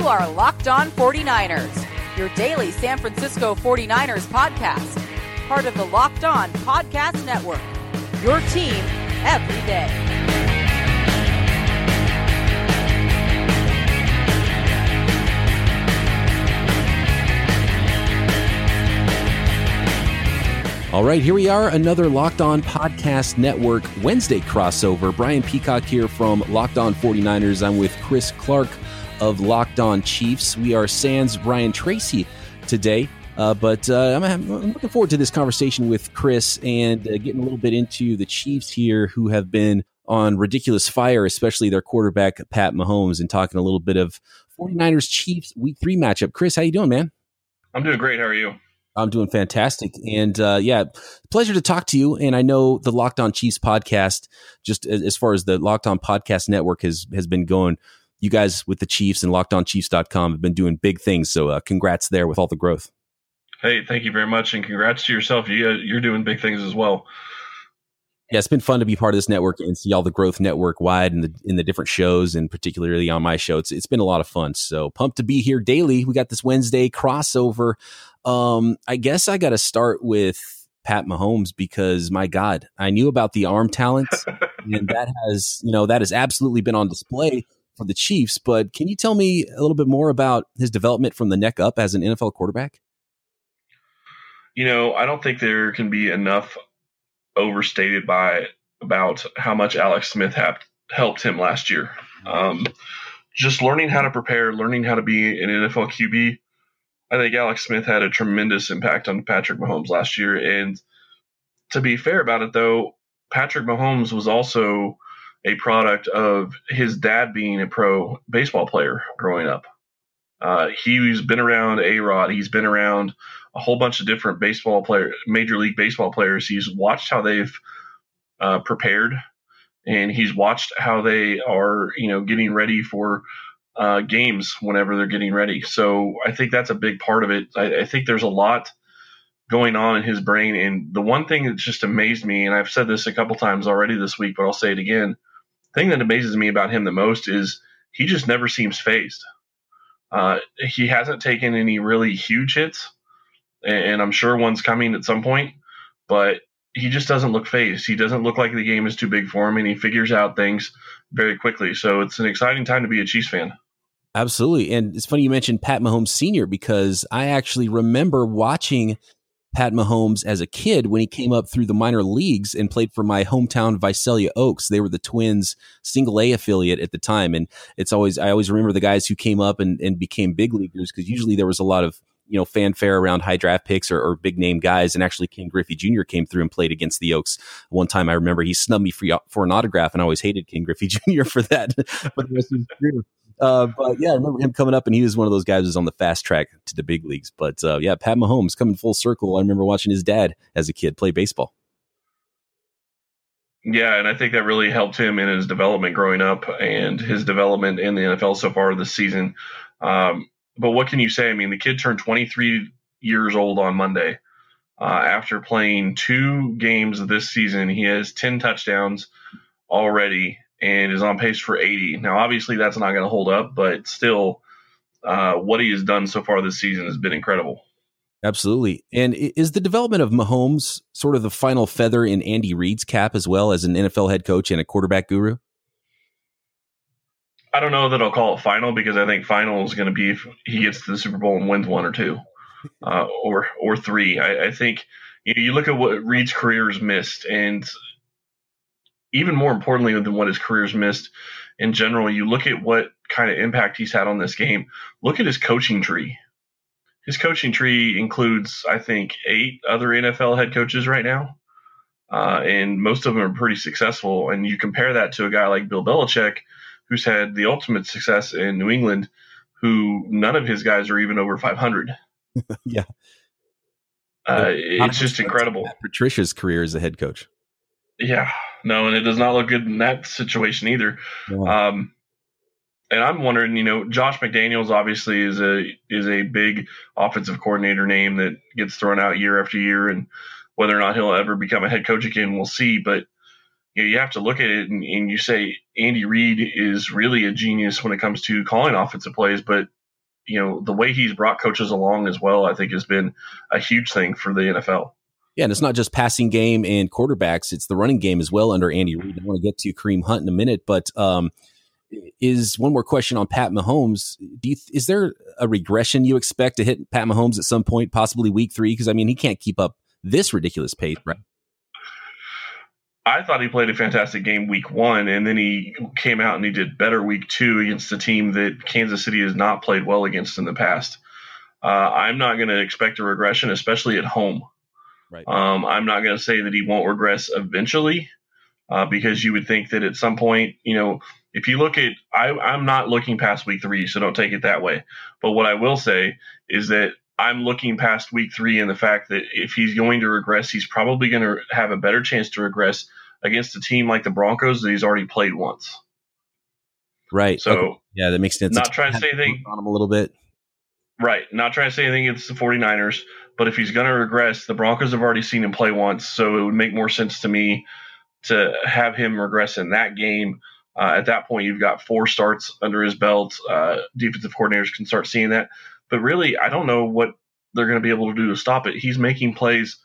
are Locked On 49ers, your daily San Francisco 49ers podcast. Part of the Locked On Podcast Network, your team every day. All right, here we are, another Locked On Podcast Network Wednesday crossover. Brian Peacock here from Locked On 49ers. I'm with Chris Clark of Locked On Chiefs. We are sans Brian Tracy today, but I'm looking forward to this conversation with Chris and getting a little bit into the Chiefs here, who have been on ridiculous fire, especially their quarterback, Pat Mahomes, and talking a little bit of 49ers Chiefs Week 3 matchup. Chris, how you doing, man? I'm doing great. How are you? I'm doing fantastic. And pleasure to talk to you. And I know the Locked On Chiefs podcast, just as far as the Locked On Podcast Network has been going, you guys with the Chiefs and LockedOnChiefs.com have been doing big things. So congrats there with all the growth. Hey, thank you very much. And congrats to yourself. You're doing big things as well. Yeah, it's been fun to be part of this network and see all the growth network wide in the different shows, and particularly on my show. It's been a lot of fun. So pumped to be here daily. We got this Wednesday crossover. I guess I got to start with Pat Mahomes because, my God, I knew about the arm talent, and that has absolutely been on display for the Chiefs. But can you tell me a little bit more about his development from the neck up as an NFL quarterback? I don't think there can be enough overstated about how much Alex Smith helped him last year. Just learning how to prepare, learning how to be an NFL QB. I think Alex Smith had a tremendous impact on Patrick Mahomes last year. And to be fair about it, though, Patrick Mahomes was also a product of his dad being a pro baseball player growing up. He's been around A-Rod. He's been around a whole bunch of different Major League Baseball players. He's watched how they've prepared, and he's watched how they are, getting ready for games whenever they're getting ready. So I think that's a big part of it. I think there's a lot going on in his brain. And the one thing that just amazed me, and I've said this a couple times already this week, but I'll say it again. The thing that amazes me about him the most is he just never seems phased. He hasn't taken any really huge hits, and I'm sure one's coming at some point, but he just doesn't look phased. He doesn't look like the game is too big for him, and he figures out things very quickly. So it's an exciting time to be a Chiefs fan. Absolutely. And it's funny you mentioned Pat Mahomes Sr. because I actually remember watching Pat Mahomes as a kid when he came up through the minor leagues and played for my hometown Visalia Oaks. They were the Twins single A affiliate at the time. And I always remember the guys who came up and became big leaguers, because usually there was a lot of, fanfare around high draft picks or big name guys. And actually Ken Griffey Jr. came through and played against the Oaks. One time I remember he snubbed me for an autograph, and I always hated Ken Griffey Jr. for that. But yeah, I remember him coming up, and he was one of those guys who was on the fast track to the big leagues. But Pat Mahomes coming full circle. I remember watching his dad as a kid play baseball. Yeah, and I think that really helped him in his development growing up and his development in the NFL so far this season. But what can you say? I mean, the kid turned 23 years old on Monday. After playing 2 games this season, he has 10 touchdowns already and is on pace for 80. Now, obviously, that's not going to hold up, but still, what he has done so far this season has been incredible. Absolutely. And is the development of Mahomes sort of the final feather in Andy Reid's cap as well, as an NFL head coach and a quarterback guru? I don't know that I'll call it final, because I think final is going to be if he gets to the Super Bowl and wins 1 or 2 or 3. I think you look at what Reid's career has missed, and even more importantly than what his career's missed in general, you look at what kind of impact he's had on this game. Look at his coaching tree. His coaching tree includes, I think, 8 other NFL head coaches right now, and most of them are pretty successful. And you compare that to a guy like Bill Belichick, who's had the ultimate success in New England, who none of his guys are even over 500. Yeah. It's just incredible. Matt Patricia's career as a head coach. Yeah, no, and it does not look good in that situation either. Yeah. And I'm wondering, Josh McDaniels obviously is a big offensive coordinator name that gets thrown out year after year, and whether or not he'll ever become a head coach again, we'll see. But you have to look at it and you say Andy Reid is really a genius when it comes to calling offensive plays, but the way he's brought coaches along as well, I think has been a huge thing for the NFL. Yeah, and it's not just passing game and quarterbacks; it's the running game as well under Andy Reid. I want to get to Kareem Hunt in a minute, but is one more question on Pat Mahomes. Is there a regression you expect to hit Pat Mahomes at some point, possibly week 3? Because, I mean, he can't keep up this ridiculous pace, right? I thought he played a fantastic game week 1, and then he came out and he did better week 2 against a team that Kansas City has not played well against in the past. I'm not going to expect a regression, especially at home. Right. I'm not going to say that he won't regress eventually, because you would think that at some point, if you look at, I'm not looking past week 3, so don't take it that way. But what I will say is that I'm looking past week 3 and the fact that if he's going to regress, he's probably going to have a better chance to regress against a team like the Broncos that he's already played once. Right. So okay. Yeah, that makes sense. Not trying to say anything on him a little bit. Right. Not trying to say anything against the 49ers, but if he's going to regress, the Broncos have already seen him play once, so it would make more sense to me to have him regress in that game. At that point, you've got 4 starts under his belt. Defensive coordinators can start seeing that. But really, I don't know what they're going to be able to do to stop it. He's making plays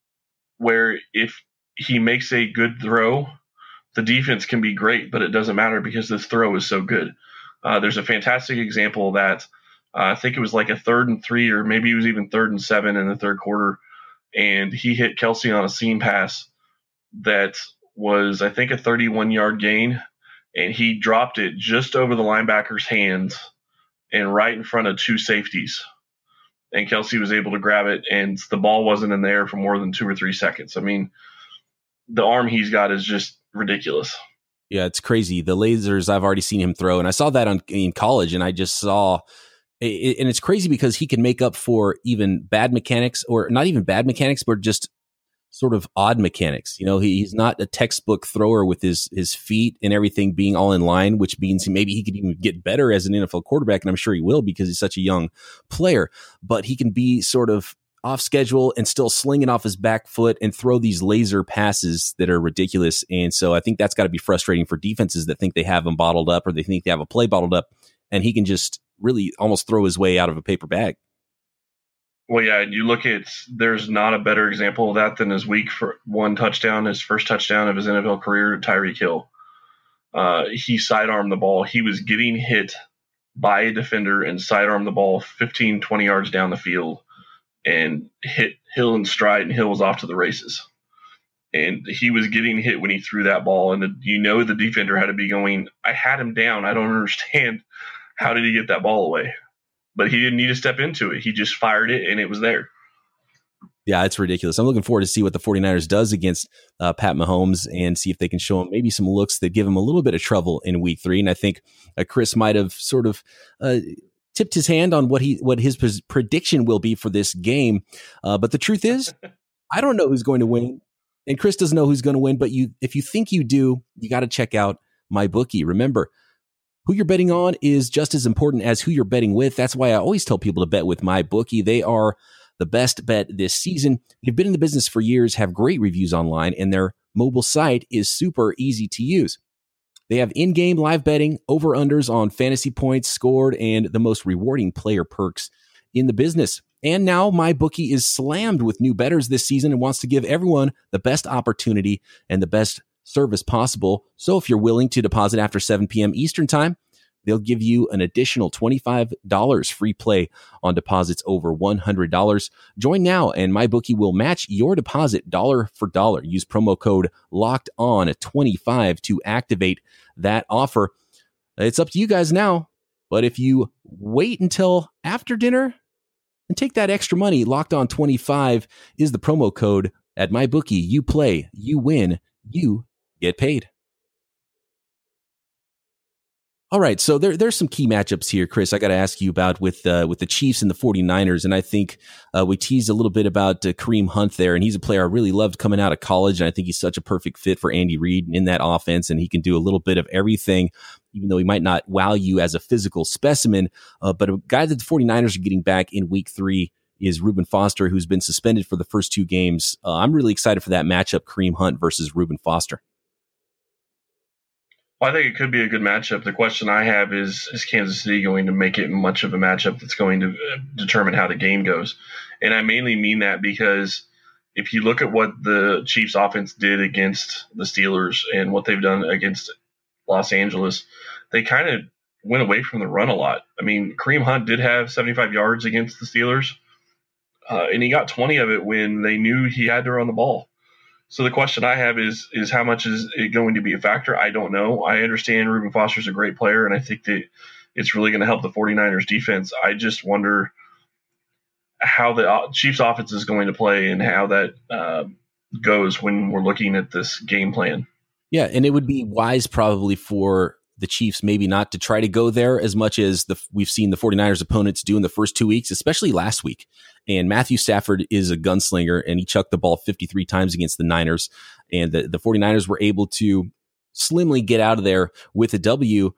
where if he makes a good throw, the defense can be great, but it doesn't matter because this throw is so good. There's a fantastic example that I think it was like a 3rd and 3, or maybe it was even 3rd and 7 in the third quarter, and he hit Kelsey on a seam pass that was, I think, a 31-yard gain, and he dropped it just over the linebacker's hands and right in front of 2 safeties. And Kelsey was able to grab it, and the ball wasn't in there for more than 2 or 3 seconds. I mean, the arm he's got is just ridiculous. Yeah, it's crazy. The lasers I've already seen him throw, and I saw that in college, and I just saw it, and it's crazy because he can make up for even bad mechanics, or not even bad mechanics, but just sort of odd mechanics. He's not a textbook thrower with his feet and everything being all in line, which means maybe he could even get better as an NFL quarterback, and I'm sure he will because he's such a young player. But he can be sort of off schedule and still sling it off his back foot and throw these laser passes that are ridiculous. And so I think that's got to be frustrating for defenses that think they have him bottled up, or they think they have a play bottled up, and he can just really almost throw his way out of a paper bag. Well, yeah, you look at, there's not a better example of that than his week for 1 touchdown, his first touchdown of his NFL career, Tyreek Hill. He sidearmed the ball. He was getting hit by a defender and sidearmed the ball 15, 20 yards down the field and hit Hill in stride, and Hill was off to the races. And he was getting hit when he threw that ball, and the defender had to be going, I had him down. I don't understand. How did he get that ball away? But he didn't need to step into it. He just fired it, and it was there. Yeah, it's ridiculous. I'm looking forward to see what the 49ers does against Pat Mahomes and see if they can show him maybe some looks that give him a little bit of trouble in week 3. And I think Chris might have sort of tipped his hand on what his prediction will be for this game. But the truth is, I don't know who's going to win, and Chris doesn't know who's going to win. But if you think you do, you got to check out MyBookie. Remember, who you're betting on is just as important as who you're betting with. That's why I always tell people to bet with MyBookie. They are the best bet this season. They've been in the business for years, have great reviews online, and their mobile site is super easy to use. They have in-game live betting, over-unders on fantasy points scored, and the most rewarding player perks in the business. And now MyBookie is slammed with new bettors this season and wants to give everyone the best opportunity and the best service possible. So if you're willing to deposit after 7 p.m. Eastern time, they'll give you an additional $25 free play on deposits over $100. Join now, and MyBookie will match your deposit dollar for dollar. Use promo code LOCKEDON25 to activate that offer. It's up to you guys now, but if you wait until after dinner and take that extra money, LOCKEDON25 is the promo code at MyBookie. You play, you win, you get paid. All right, so there's some key matchups here, Chris, I got to ask you about with the Chiefs and the 49ers, and I think we teased a little bit about Kareem Hunt there, and he's a player I really loved coming out of college, and I think he's such a perfect fit for Andy Reid in that offense, and he can do a little bit of everything, even though he might not wow you as a physical specimen, but a guy that the 49ers are getting back in week 3 is Reuben Foster, who's been suspended for the first 2 games. I'm really excited for that matchup, Kareem Hunt versus Reuben Foster. Well, I think it could be a good matchup. The question I have is Kansas City going to make it much of a matchup that's going to determine how the game goes? And I mainly mean that because if you look at what the Chiefs offense did against the Steelers and what they've done against Los Angeles, they kind of went away from the run a lot. I mean, Kareem Hunt did have 75 yards against the Steelers, and he got 20 of it when they knew he had to run the ball. So the question I have is how much is it going to be a factor? I don't know. I understand Reuben Foster's a great player, and I think that it's really going to help the 49ers defense. I just wonder how the Chiefs offense is going to play and how that goes when we're looking at this game plan. Yeah, and it would be wise probably for the Chiefs maybe not to try to go there as much as we've seen the 49ers opponents do in the first 2 weeks, especially last week. And Matthew Stafford is a gunslinger, and he chucked the ball 53 times against the Niners. And the 49ers were able to slimly get out of there with a W.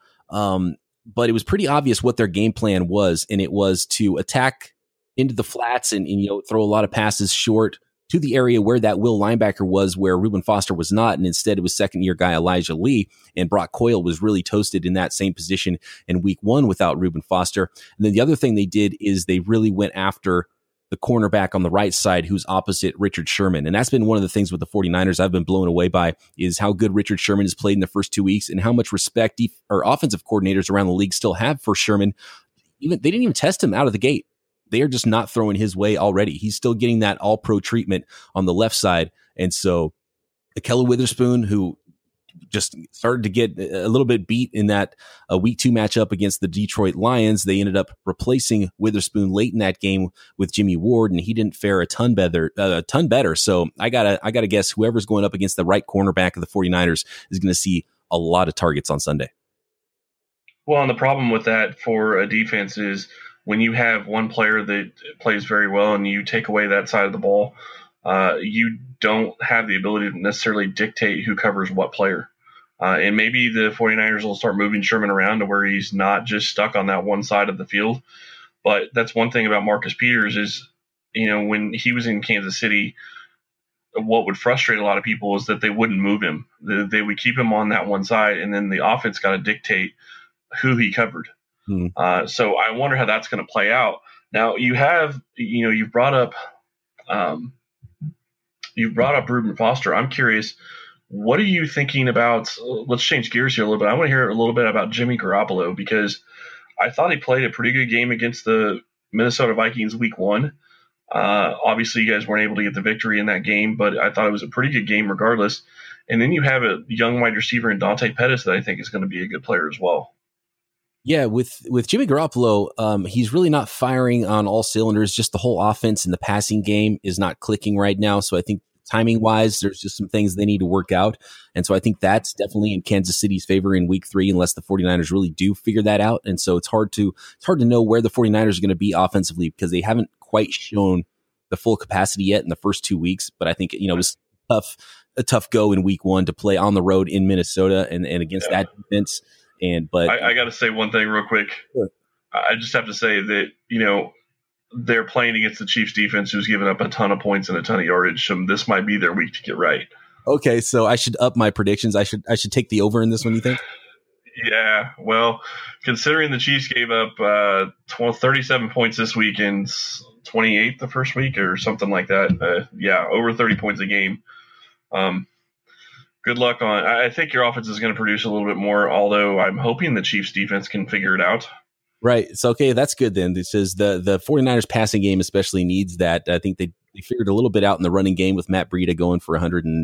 But it was pretty obvious what their game plan was, and it was to attack into the flats and throw a lot of passes short to the area where that will linebacker was, where Reuben Foster was not. And instead it was second-year guy Elijah Lee, and Brock Coyle was really toasted in that same position in week 1 without Reuben Foster. And then the other thing they did is they really went after the cornerback on the right side who's opposite Richard Sherman. And that's been one of the things with the 49ers I've been blown away by, is how good Richard Sherman has played in the first 2 weeks and how much respect or offensive coordinators around the league still have for Sherman. They didn't even test him out of the gate. They are just not throwing his way already. He's still getting that all-pro treatment on the left side. And so Ahkello Witherspoon, who just started to get a little bit beat in that week 2 matchup against the Detroit Lions, they ended up replacing Witherspoon late in that game with Jimmy Ward, and he didn't fare a ton better. So I gotta guess whoever's going up against the right cornerback of the 49ers is going to see a lot of targets on Sunday. Well, and the problem with that for a defense is when you have one player that plays very well and you take away that side of the ball, you don't have the ability to necessarily dictate who covers what player. And maybe the 49ers will start moving Sherman around to where he's not just stuck on that one side of the field. But that's one thing about Marcus Peters is, when he was in Kansas City, what would frustrate a lot of people is that they wouldn't move him. They would keep him on that one side, and then the offense got to dictate who he covered. So I wonder how that's going to play out. Now you've brought up Reuben Foster. I'm curious, what are you thinking about? Let's change gears here a little bit. I want to hear a little bit about Jimmy Garoppolo, because I thought he played a pretty good game against the Minnesota Vikings week 1. Obviously you guys weren't able to get the victory in that game, but I thought it was a pretty good game regardless. And then you have a young wide receiver in Dante Pettis that I think is going to be a good player as well. Yeah, with Jimmy Garoppolo, he's really not firing on all cylinders. Just the whole offense and the passing game is not clicking right now. So I think timing-wise, there's just some things they need to work out. And so I think that's definitely in Kansas City's favor in week 3, unless the 49ers really do figure that out. And so it's hard to know where the 49ers are going to be offensively, because they haven't quite shown the full capacity yet in the first 2 weeks. But I think, it was a tough go in week 1 to play on the road in Minnesota and against that defense. But I got to say one thing real quick. Sure. I just have to say that, they're playing against the Chiefs defense, who's given up a ton of points and a ton of yardage. So this might be their week to get right. Okay, so I should up my predictions. I should take the over in this one, you think? Yeah, well, considering the Chiefs gave up 37 points this week and 28 the first week or something like that, over 30 points a game. Good luck on. I think your offense is going to produce a little bit more, although I'm hoping the Chiefs defense can figure it out. Right. So, okay, that's good then. It says the 49ers passing game especially needs that. I think they figured a little bit out in the running game with Matt Breida going for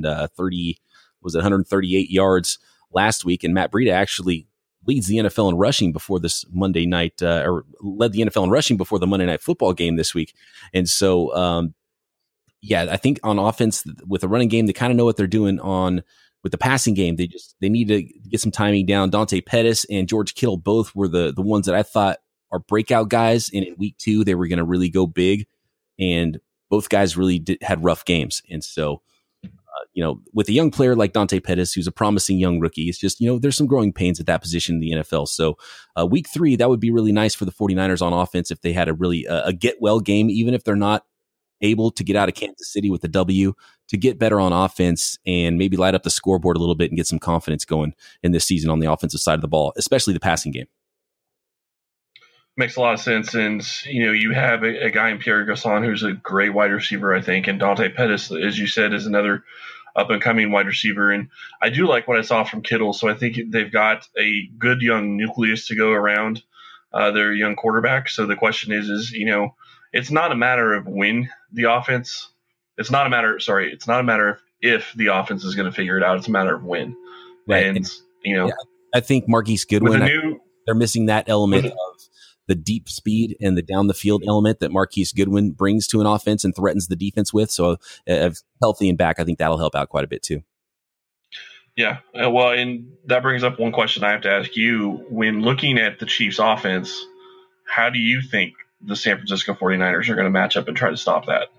138 yards last week. And Matt Breida actually leads the NFL in rushing before this Monday night, or led the NFL in rushing before the Monday Night Football game this week. And so, I think on offense with the running game, they kind of know what they're doing with the passing game. They need to get some timing down. Dante Pettis and George Kittle both were the ones that I thought are breakout guys. And in week 2, they were going to really go big. And both guys really had rough games. And so, with a young player like Dante Pettis, who's a promising young rookie, it's just, there's some growing pains at that position in the NFL. So week 3, that would be really nice for the 49ers on offense if they had a really a get well game, even if they're not able to get out of Kansas City with a W, to get better on offense and maybe light up the scoreboard a little bit and get some confidence going in this season on the offensive side of the ball, especially the passing game. Makes a lot of sense. And, you have a guy in Pierre Garçon who's a great wide receiver, I think. And Dante Pettis, as you said, is another up-and-coming wide receiver. And I do like what I saw from Kittle. So I think they've got a good young nucleus to go around their young quarterback. So the question is, it's not a matter of when the offense – it's not a matter of if the offense is going to figure it out. It's a matter of when. Right. And, I think Marquise Goodwin, they're missing that element of the deep speed and the down the field element that Marquise Goodwin brings to an offense and threatens the defense with. So healthy and back, I think that'll help out quite a bit too. Yeah. Well, and that brings up one question I have to ask you. When looking at the Chiefs offense, how do you think the San Francisco 49ers are going to match up and try to stop that?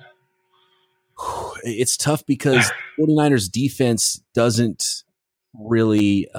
It's tough because 49ers defense doesn't really,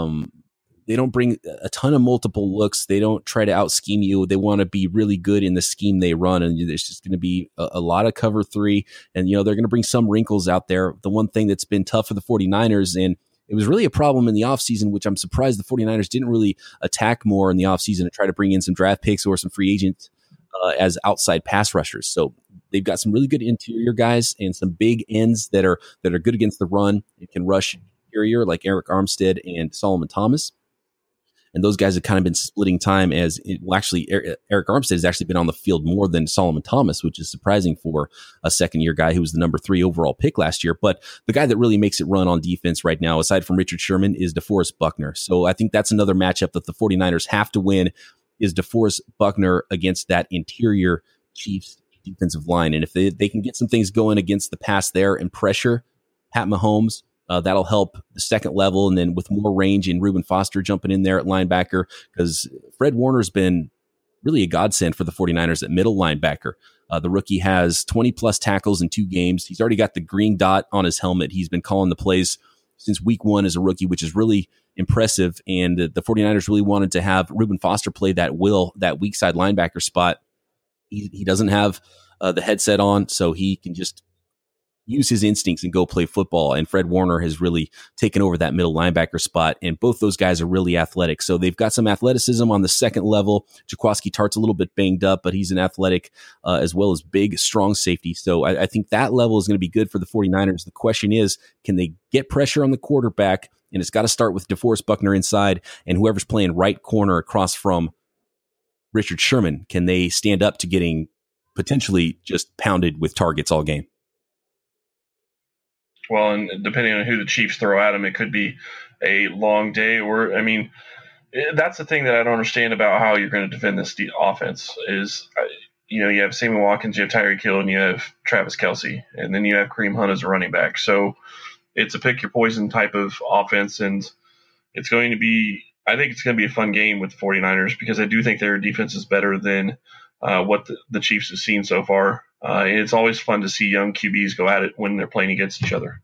they don't bring a ton of multiple looks. They don't try to out scheme you. They want to be really good in the scheme they run. And there's just going to be a lot of cover three. And, they're going to bring some wrinkles out there. The one thing that's been tough for the 49ers, and it was really a problem in the offseason, which I'm surprised the 49ers didn't really attack more in the offseason and try to bring in some draft picks or some free agents as outside pass rushers. So they've got some really good interior guys and some big ends that are good against the run and can rush interior, like Eric Armstead and Solomon Thomas. And those guys have kind of been splitting time Eric Armstead has actually been on the field more than Solomon Thomas, which is surprising for a second-year guy who was the number 3 overall pick last year. But the guy that really makes it run on defense right now, aside from Richard Sherman, is DeForest Buckner. So I think that's another matchup that the 49ers have to win, is DeForest Buckner against that interior Chiefs defensive line. And if they can get some things going against the pass there and pressure Pat Mahomes, that'll help the second level. And then with more range and Reuben Foster jumping in there at linebacker, because Fred Warner's been really a godsend for the 49ers at middle linebacker. The rookie has 20 plus tackles in 2 games. He's already got the green dot on his helmet. He's been calling the plays since week 1 as a rookie, which is really impressive. And the 49ers really wanted to have Reuben Foster play that weak side linebacker spot. He doesn't have the headset on, so he can just use his instincts and go play football. And Fred Warner has really taken over that middle linebacker spot. And both those guys are really athletic. So they've got some athleticism on the second level. Jaquiski Tartt's a little bit banged up, but he's an athletic as well as big, strong safety. So I think that level is going to be good for the 49ers. The question is, can they get pressure on the quarterback? And it's got to start with DeForest Buckner inside and whoever's playing right corner across from Richard Sherman. Can they stand up to getting potentially just pounded with targets all game? Well, and depending on who the Chiefs throw at them, it could be a long day. That's the thing that I don't understand about how you're going to defend this offense is, you have Sammy Watkins, you have Tyreek Hill, and you have Travis Kelce, and then you have Kareem Hunt as a running back. So it's a pick your poison type of offense, and I think it's going to be a fun game with the 49ers because I do think their defense is better than what the Chiefs have seen so far. It's always fun to see young QBs go at it when they're playing against each other.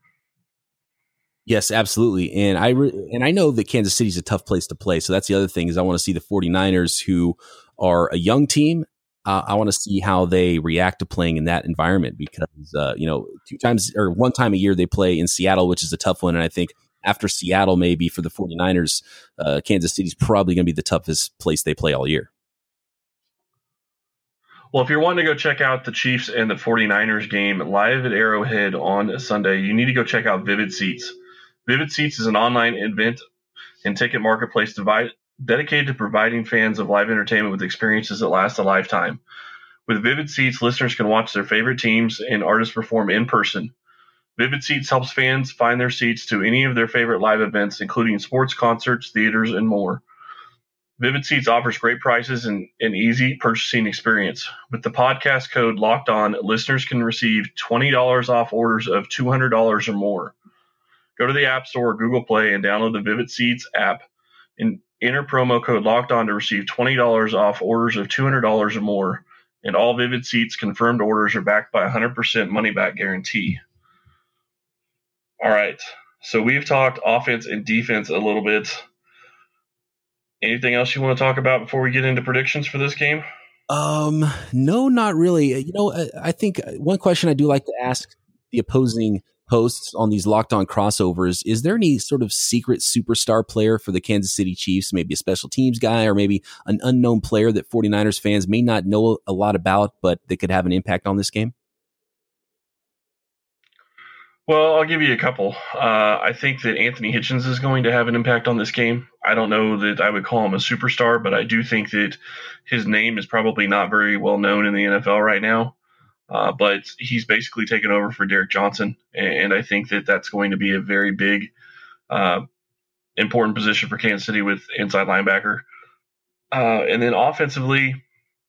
Yes, absolutely. And I know that Kansas City is a tough place to play. So that's the other thing is I want to see the 49ers, who are a young team. I want to see how they react to playing in that environment because, one time a year they play in Seattle, which is a tough one. And I think after Seattle, maybe for the 49ers, Kansas City is probably going to be the toughest place they play all year. Well, if you're wanting to go check out the Chiefs and the 49ers game live at Arrowhead on Sunday, you need to go check out Vivid Seats. Vivid Seats is an online event and ticket marketplace dedicated to providing fans of live entertainment with experiences that last a lifetime. With Vivid Seats, listeners can watch their favorite teams and artists perform in person. Vivid Seats helps fans find their seats to any of their favorite live events, including sports, concerts, theaters, and more. Vivid Seats offers great prices and an easy purchasing experience. With the podcast code Locked On, listeners can receive $20 off orders of $200 or more. Go to the App Store or Google Play and download the Vivid Seats app and enter promo code Locked On to receive $20 off orders of $200 or more. And all Vivid Seats confirmed orders are backed by a 100% money-back guarantee. All right, so we've talked offense and defense a little bit. Anything else you want to talk about before we get into predictions for this game? No, not really. I think one question I do like to ask the opposing hosts on these Locked On crossovers, is there any sort of secret superstar player for the Kansas City Chiefs, maybe a special teams guy or maybe an unknown player that 49ers fans may not know a lot about, but that could have an impact on this game? Well, I'll give you a couple. I think that Anthony Hitchens is going to have an impact on this game. I don't know that I would call him a superstar, but I do think that his name is probably not very well known in the NFL right now. But he's basically taken over for Derek Johnson, and I think that that's going to be a very big, important position for Kansas City with inside linebacker. And then offensively,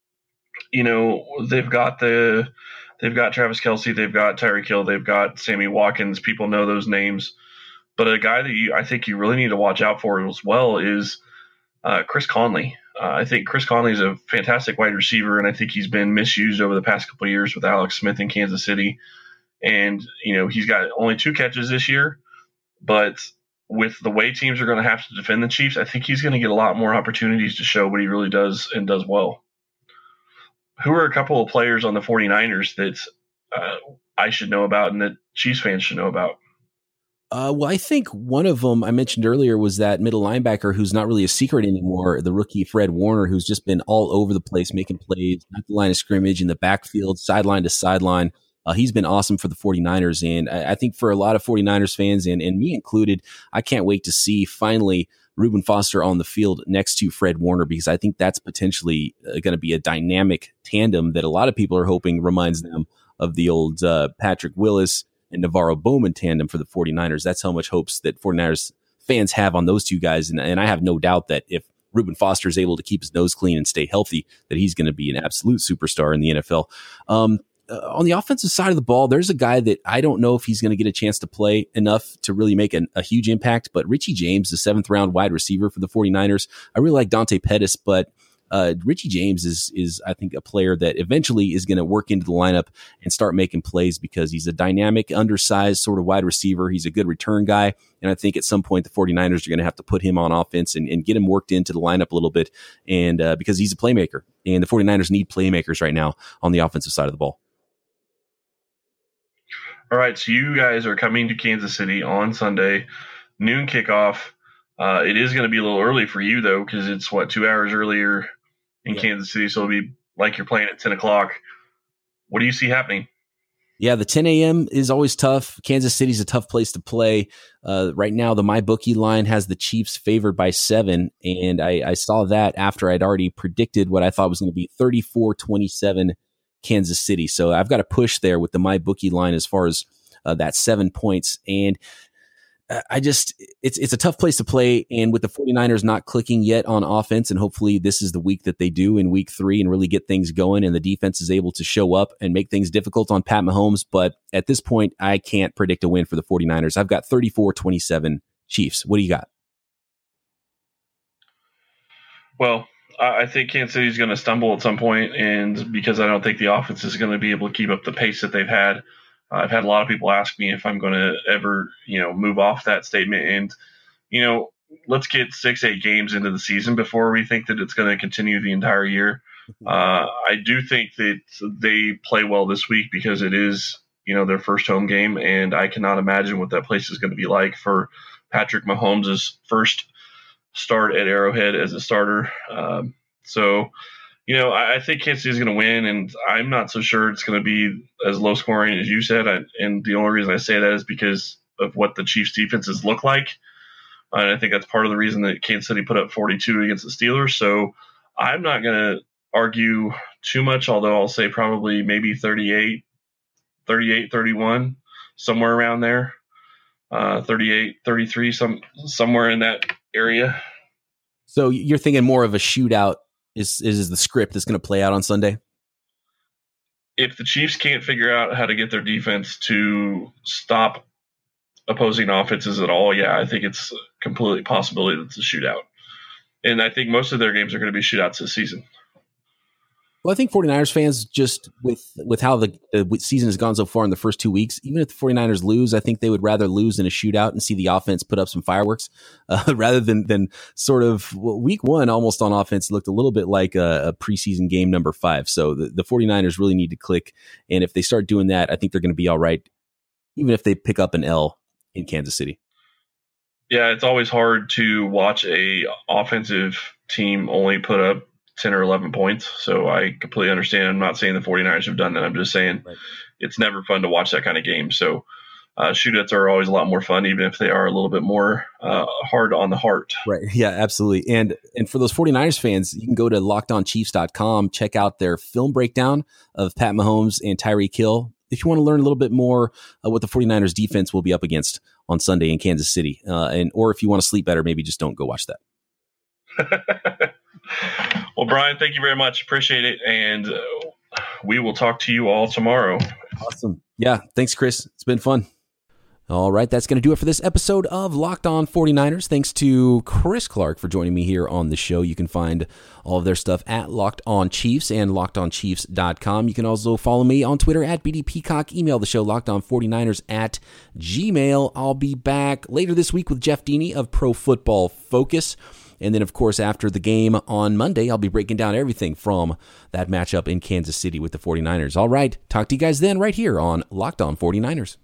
they've got Travis Kelce, they've got Tyreek Hill, they've got Sammy Watkins. People know those names. But a guy that I think you really need to watch out for as well is Chris Conley. I think Chris Conley is a fantastic wide receiver, and I think he's been misused over the past couple of years with Alex Smith in Kansas City. And, he's got only 2 catches this year. But with the way teams are going to have to defend the Chiefs, I think he's going to get a lot more opportunities to show what he really does and does well. Who are a couple of players on the 49ers that I should know about and that Chiefs fans should know about? Well, I think one of them I mentioned earlier was that middle linebacker who's not really a secret anymore, the rookie Fred Warner, who's just been all over the place making plays at the line of scrimmage, in the backfield, sideline to sideline. He's been awesome for the 49ers. And I think for a lot of 49ers fans, and me included, I can't wait to see finally Reuben Foster on the field next to Fred Warner, because I think that's potentially going to be a dynamic tandem that a lot of people are hoping reminds them of the old Patrick Willis and Navarro Bowman tandem for the 49ers. That's how much hopes that 49ers fans have on those two guys. And I have no doubt that if Reuben Foster is able to keep his nose clean and stay healthy, that he's going to be an absolute superstar in the NFL. On the offensive side of the ball, there's a guy that I don't know if he's going to get a chance to play enough to really make a huge impact, but Richie James, the 7th round wide receiver for the 49ers. I really like Dante Pettis, but Richie James is I think a player that eventually is going to work into the lineup and start making plays, because he's a dynamic, undersized sort of wide receiver. He's a good return guy. And I think at some point the 49ers are going to have to put him on offense and get him worked into the lineup a little bit. And because he's a playmaker, and the 49ers need playmakers right now on the offensive side of the ball. All right, so you guys are coming to Kansas City on Sunday, noon kickoff. It is going to be a little early for you, though, because it's, 2 hours earlier in Kansas City, so it'll be like you're playing at 10 o'clock. What do you see happening? Yeah, the 10 a.m. is always tough. Kansas City's a tough place to play. Right now, the MyBookie line has the Chiefs favored by 7, and I saw that after I'd already predicted what I thought was going to be 34-27 Kansas City. So I've got a push there with the MyBookie line as far as that 7 points. And it's a tough place to play. And with the 49ers not clicking yet on offense, and hopefully this is the week that they do in week 3 and really get things going, and the defense is able to show up and make things difficult on Pat Mahomes. But at this point, I can't predict a win for the 49ers. I've got 34-27 Chiefs. What do you got? Well, I think Kansas City is going to stumble at some point, and because I don't think the offense is going to be able to keep up the pace that they've had. I've had a lot of people ask me if I'm going to ever, move off that statement. And, let's get 6-8 games into the season before we think that it's going to continue the entire year. I do think that they play well this week because it is, their first home game, and I cannot imagine what that place is going to be like for Patrick Mahomes' first start at Arrowhead as a starter. I think Kansas City is going to win, and I'm not so sure it's going to be as low scoring as you said. And the only reason I say that is because of what the Chiefs defenses look like. And I think that's part of the reason that Kansas City put up 42 against the Steelers. So I'm not going to argue too much, although I'll say probably maybe 38-31, somewhere around there. 38-33, somewhere in that area. So you're thinking more of a shootout is the script that's going to play out on Sunday? If the Chiefs can't figure out how to get their defense to stop opposing offenses at all, I think it's a completely possibility that it's a shootout. And I think most of their games are going to be shootouts this season. Well, I think 49ers fans, just with how the season has gone so far in the first 2 weeks, even if the 49ers lose, I think they would rather lose in a shootout and see the offense put up some fireworks rather than sort of week 1 almost on offense looked a little bit like a preseason game number 5. So the 49ers really need to click. And if they start doing that, I think they're going to be all right. even if they pick up an L in Kansas City. Yeah, it's always hard to watch a offensive team only put up 10 or 11 points. So I completely understand. I'm not saying the 49ers have done that. I'm just saying It's never fun to watch that kind of game. So shootouts are always a lot more fun, even if they are a little bit more hard on the heart. Right. Yeah, absolutely. And for those 49ers fans, you can go to LockedOnChiefs.com, check out their film breakdown of Pat Mahomes and Tyreek Hill. If you want to learn a little bit more what the 49ers defense will be up against on Sunday in Kansas City, or if you want to sleep better, maybe just don't go watch that. Well, Brian, thank you very much. Appreciate it. And we will talk to you all tomorrow. Awesome. Yeah. Thanks, Chris. It's been fun. All right, that's going to do it for this episode of Locked On 49ers. Thanks to Chris Clark for joining me here on the show. You can find all of their stuff at Locked On Chiefs and LockedOnChiefs.com. You can also follow me on Twitter at BD Peacock. Email the show LockedOn49ers at Gmail. I'll be back later this week with Jeff Deeney of Pro Football Focus. And then, of course, after the game on Monday, I'll be breaking down everything from that matchup in Kansas City with the 49ers. All right, talk to you guys then right here on Locked On 49ers.